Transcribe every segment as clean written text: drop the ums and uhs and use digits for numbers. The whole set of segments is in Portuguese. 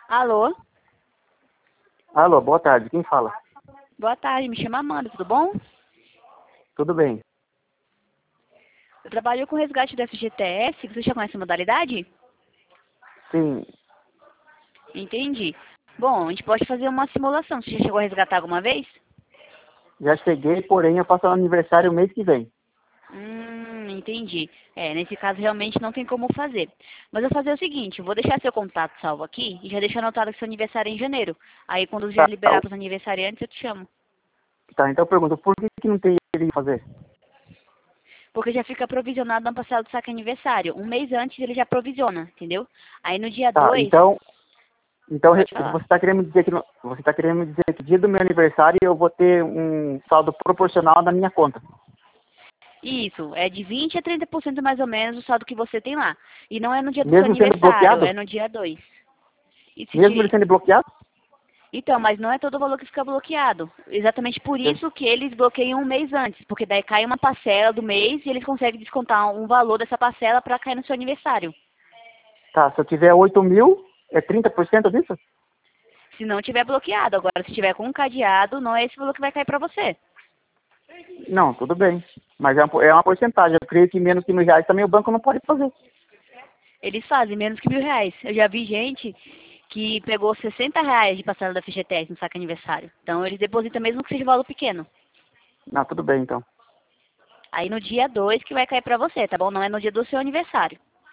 Alô? Alô, boa tarde. Quem fala? Boa tarde, me chamo Amanda, tudo bom? Tudo bem. Eu trabalho com resgate do FGTS, você já conhece a modalidade? Sim, Entendi. Bom, a gente pode fazer uma simulação. Você já chegou a resgatar alguma vez? já cheguei, porém eu faço aniversário mês que vem. Entendi. Nesse caso realmente não tem como fazer. Mas eu vou fazer o seguinte, eu vou deixar seu contato salvo aqui e já deixar anotado que seu aniversário é em janeiro. Aí quando já Tá, liberar para os aniversariantes eu te chamo. tá, então eu pergunto, por que não tem ele fazer? Porque já fica provisionado na parcela do saque aniversário. Um mês antes ele já provisiona, entendeu? Aí no dia Tá, 2, então pode falar. você está querendo me dizer que você tá querendo me dizer que dia do meu aniversário eu vou ter um saldo proporcional na minha conta. Isso, é de 20 a 30% mais ou menos o saldo que você tem lá. E não é no dia do seu Mesmo sendo aniversário, é bloqueado? no dia 2. E se Mesmo ele te... sendo bloqueado? Então, mas não é todo o valor que fica bloqueado. Exatamente por Eu- isso que eles bloqueiam um mês antes, porque daí cai uma parcela do mês e eles conseguem descontar um valor dessa parcela para cair no seu aniversário. Tá, se eu tiver 8 mil, é 30% disso? Se não tiver bloqueado, agora se tiver com um cadeado, não é esse valor que vai cair para você. Não, tudo bem. Mas é uma porcentagem. Eu creio que menos que R$ 1.000 também o banco não pode fazer. Eles fazem menos que R$ 1.000. Eu já vi gente que pegou R$ 60 de parcela da FGTS no saque aniversário. Então eles depositam mesmo que seja valor pequeno. Não, tudo bem então. Aí no dia 2 que vai cair pra você, tá bom? Não é no dia do seu aniversário.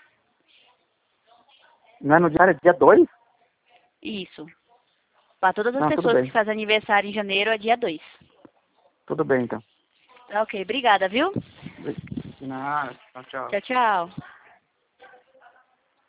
Não é no diário, é dia 2? Isso. Para todas as Não, tudo pessoas que bem. fazem aniversário em janeiro é dia 2. Tudo bem então. Tá ok, obrigada, viu? Nada, tchau, tchau. Tchau, tchau.